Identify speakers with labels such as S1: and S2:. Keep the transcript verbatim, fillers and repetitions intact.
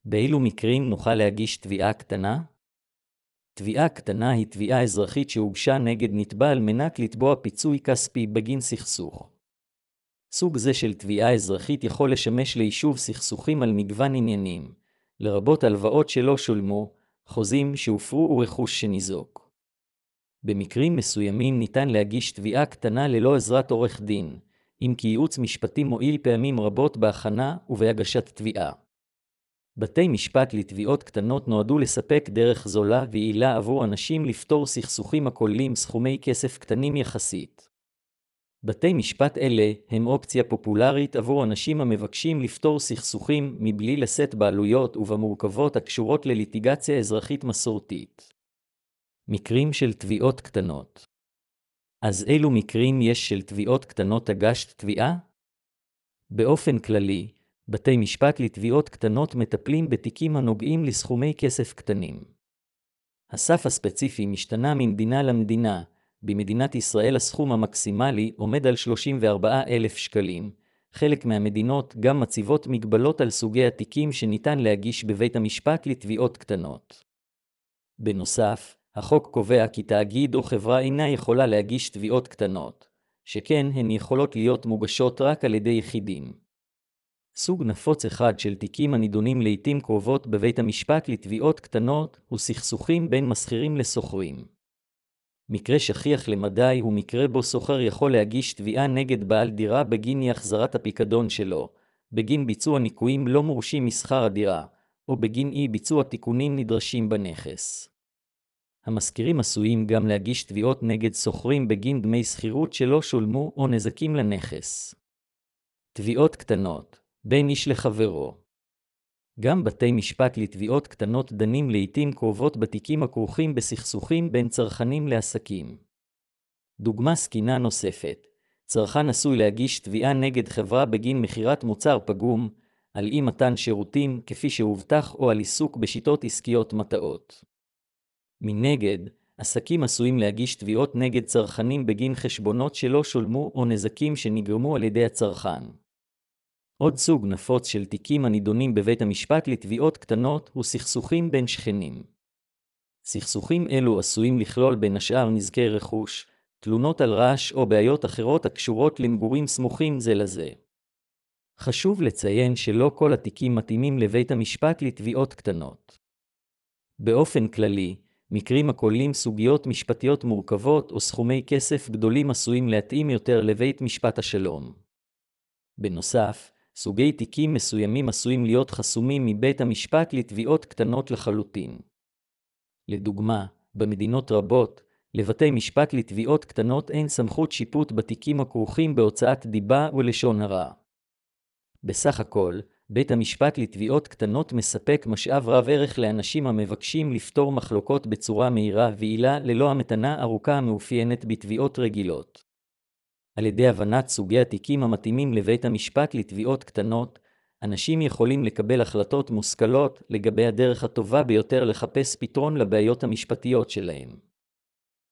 S1: באילו מקרים נוכל להגיש תביעה קטנה? תביעה קטנה היא תביעה אזרחית שהוגשה נגד נתבע על מנת לתבוע פיצוי כספי בגין סכסוך. סוג זה של תביעה אזרחית יכול לשמש ליישוב סכסוכים על מגוון עניינים, לרבות הלוואות שלא שולמו, חוזים שהופרו ורכוש שניזוק. במקרים מסוימים ניתן להגיש תביעה קטנה ללא עזרת עורך דין, אם כי ייעוץ משפטי מועיל פעמים רבות בהכנה ובהגשת תביעה. בתי משפט לתביעות קטנות נועדו לספק דרך זולה ויעילה עבור אנשים לפתור סכסוכים הכוללים סכומי כסף קטנים יחסית. בתי משפט אלה הם אופציה פופולרית עבור אנשים המבקשים לפתור סכסוכים מבלי לשאת בעלויות ובמורכבות הקשורות לליטיגציה אזרחית מסורתית. מקרים של תביעות קטנות. אז אילו מקרים יש של תביעות קטנות הגשת תביעה? באופן כללי, בתי משפט לתביעות קטנות מטפלים בתיקים הנוגעים לסכומי כסף קטנים. הסף הספציפי משתנה ממדינה למדינה. במדינת ישראל הסכום המקסימלי עומד על שלושים וארבעה אלף שקלים. חלק מהמדינות גם מציבות מגבלות על סוגי התיקים שניתן להגיש בבית המשפט לתביעות קטנות. בנוסף, החוק קובע כי תאגיד או חברה אינה יכולה להגיש תביעות קטנות, שכן הן יכולות להיות מוגשות רק על ידי יחידים. סוג נפוץ אחד של תיקים הנידונים לעתים קרובות בבית המשפט לתביעות קטנות הוא סכסוכים בין משכירים לסוחרים. מקרה שכיח למדי הוא מקרה בו סוחר יכול להגיש תביעה נגד בעל דירה בגין אי החזרת הפיקדון שלו, בגין ביצוע ניכויים לא מורשים משכר הדירה, או בגין אי ביצוע תיקונים נדרשים בנכס. המשכירים עשויים גם להגיש תביעות נגד סוחרים בגין דמי שכירות שלא שולמו או נזקים לנכס. תביעות קטנות, בין איש לחברו. גם בתי משפט לתביעות קטנות דנים לעתים קרובות בתיקים הכרוכים בסכסוכים בין צרכנים לעסקים. דוגמה סקינה נוספת, צרכן עשוי להגיש תביעה נגד חברה בגין מחירת מוצר פגום, על אי מתן שירותים כפי שהובטח או על עיסוק בשיטות עסקיות מטעות. מנגד, עסקים עשויים להגיש תביעות נגד צרכנים בגין חשבונות שלא שולמו או נזקים שנגרמו על ידי הצרכן. עוד סוג נפוץ של תיקים הנידונים בבית המשפט לתביעות קטנות הוא סכסוכים בין שכנים. סכסוכים אלו עשויים לכלול בין השאר נזקי רכוש, תלונות על רעש או בעיות אחרות הקשורות למגורים סמוכים זה לזה. חשוב לציין שלא כל התיקים מתאימים לבית המשפט לתביעות קטנות. באופן כללי, מקרים הכוללים סוגיות משפטיות מורכבות או סכומי כסף גדולים עשויים להתאים יותר לבית משפט השלום. בנוסף, סוגי תיקים מסוימים עשויים להיות חסומים מבית המשפט לתביעות קטנות לחלוטין. לדוגמה, במדינות רבות, לבתי משפט לתביעות קטנות אין סמכות שיפוט בתיקים הכרוכים בהוצאת דיבה ולשון הרע. בסך הכל, בית המשפט לתביעות קטנות מספק משאב רב ערך לאנשים המבקשים לפתור מחלוקות בצורה מהירה ויעילה ללא המתנה ארוכה המאופיינת בתביעות רגילות. על ידי הבנת סוגי התיקים המתאימים לבית המשפט לתביעות קטנות, אנשים יכולים לקבל החלטות מושכלות לגבי הדרך הטובה ביותר לחפש פתרון לבעיות המשפטיות שלהם.